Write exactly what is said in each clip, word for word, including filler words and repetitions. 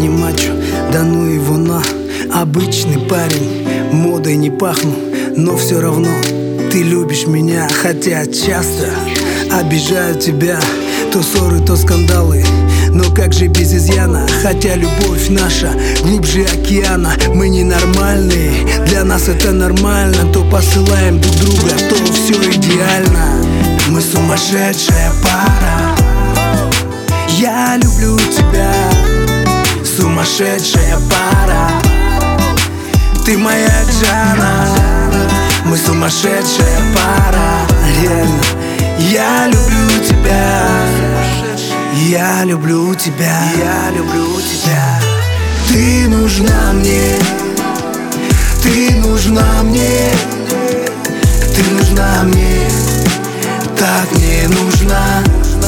не мачо, да ну его на. Обычный парень, модой не пахну, но все равно ты любишь меня. Хотя часто обижаю тебя, то ссоры, то скандалы, но как же без изъяна? Хотя любовь наша глубже океана. Мы ненормальные, для нас это нормально. То посылаем друг друга, то все идеально. Мы сумасшедшая пара. Я люблю тебя, сумасшедшая пара. Ты моя Джана. Мы сумасшедшая пара, реально. Я люблю тебя, я люблю тебя, я люблю тебя. Ты нужна мне, ты нужна мне, ты нужна мне, так мне нужна.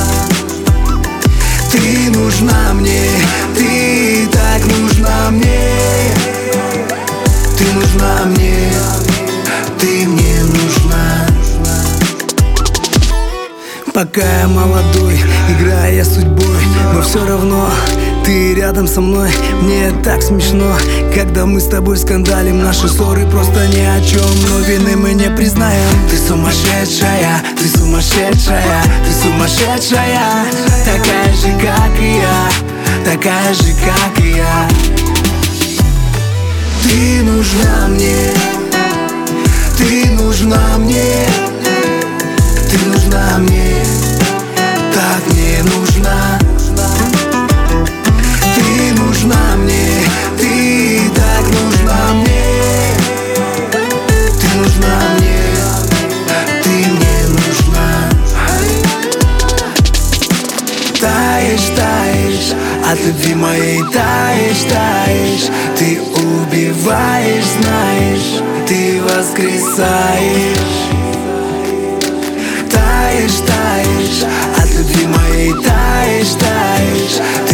Ты нужна мне, ты так нужна мне, ты нужна мне, ты мне нужна. Пока я молодой, играя судьбой, но все равно ты рядом со мной. Мне так смешно, когда мы с тобой скандалим. Наши ссоры просто ни о чем, но вины мы не признаем. Ты сумасшедшая, ты сумасшедшая, ты сумасшедшая. Такая же, как и я, такая же, как и я. Ты нужна мне, ты нужна мне, ты нужна мне, так мне нужна. Ты нужна мне, ты так нужна мне, ты нужна мне, ты мне нужна. Таешь, таешь, от любви моей таешь, таешь. Ты убиваешь, знаешь, ты воскресаешь. Таешь, таешь, от любви моей таешь, таешь.